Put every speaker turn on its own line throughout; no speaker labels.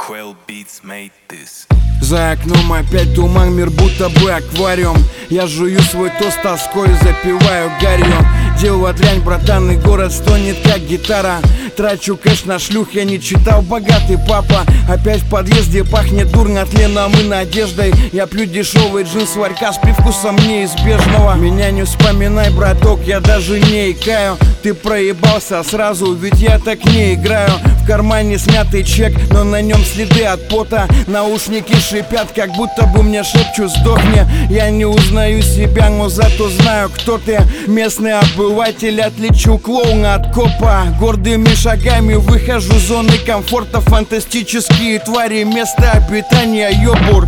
Quell Beats made this.
За окном опять туман, мир будто бы аквариум. Я жую свой тост тоской, запиваю гарью. Делаю дрянь, братан, и город стонет как гитара. Трачу кэш на шлюх, я не читал «Богатый папа». Опять в подъезде пахнет дурно тленом и надеждой. Я пью дешевый джин с ларька с привкусом неизбежного. Меня не вспоминай, браток, я даже не икаю. Ты проебался сразу, ведь я так не играю. В кармане смятый чек, но на нем следы от пота. Наушники шипят, как будто бы мне шепчут «сдохни». Я не узнаю себя, но зато знаю, кто ты. Местный обыватель, отличу клоуна от копа. Гордыми шагами выхожу из зоны комфорта. Фантастические твари, место обитания Йобург.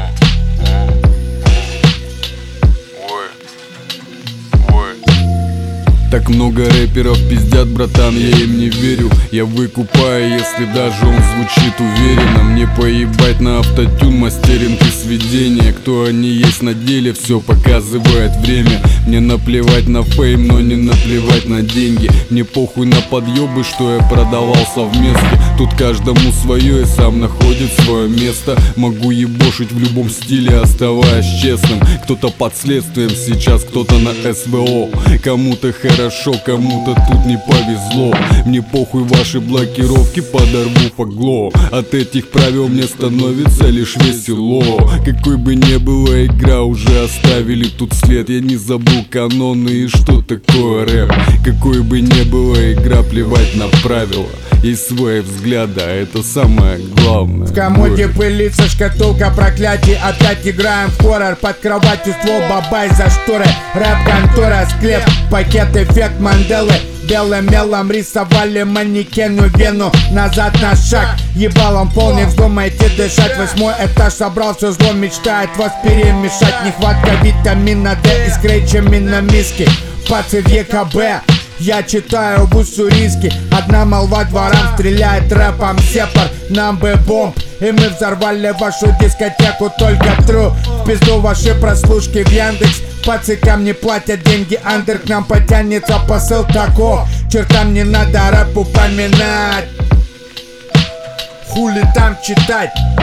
Так много рэперов пиздят, братан, я им не верю. Я выкупаю, если даже он звучит уверенно. Мне поебать на автотюн, мастеринг и сведения. Кто они есть на деле, все показывает время. Мне наплевать на фейм, но не наплевать на деньги. Мне похуй на подъебы, что я продавал совместно. Тут каждому свое и сам находит свое место. Могу ебошить в любом стиле, оставаясь честным. Кто-то под следствием сейчас, кто-то на СВО. Кому-то хорошо, кому-то тут не повезло. Мне похуй ваши блокировки, подорву фагло. От этих правил мне становится лишь весело. Какой бы ни была игра, уже оставили тут след. Я не забыл каноны и что такое рэп. Какой бы ни была игра, плевать на правила. И свои взгляды, это самое главное.
В комоде пылится шкатулка проклятий. Опять играем в хоррор. Под кроватью ствол, бабай за шторы. Рэп-контора, склеп, пакет, эффект Манделы. Белым мелом рисовали манекену вену. Назад на шаг, ебалом полный, вздумайте дышать. 8-й этаж собрал все зло, мечтает вас перемешать. Нехватка витамина D из крейчами миски. Пацы в ЕКБ, я читаю в уссурийске. Одна молва дворам стреляет рэпом сепар. Нам бы бомб, и мы взорвали вашу дискотеку. Только тру, в пизду ваши прослушки в Яндекс. Пацикам не платят деньги, андер к нам потянется. Посыл таков, чертам не надо рэп упоминать. Хули там читать.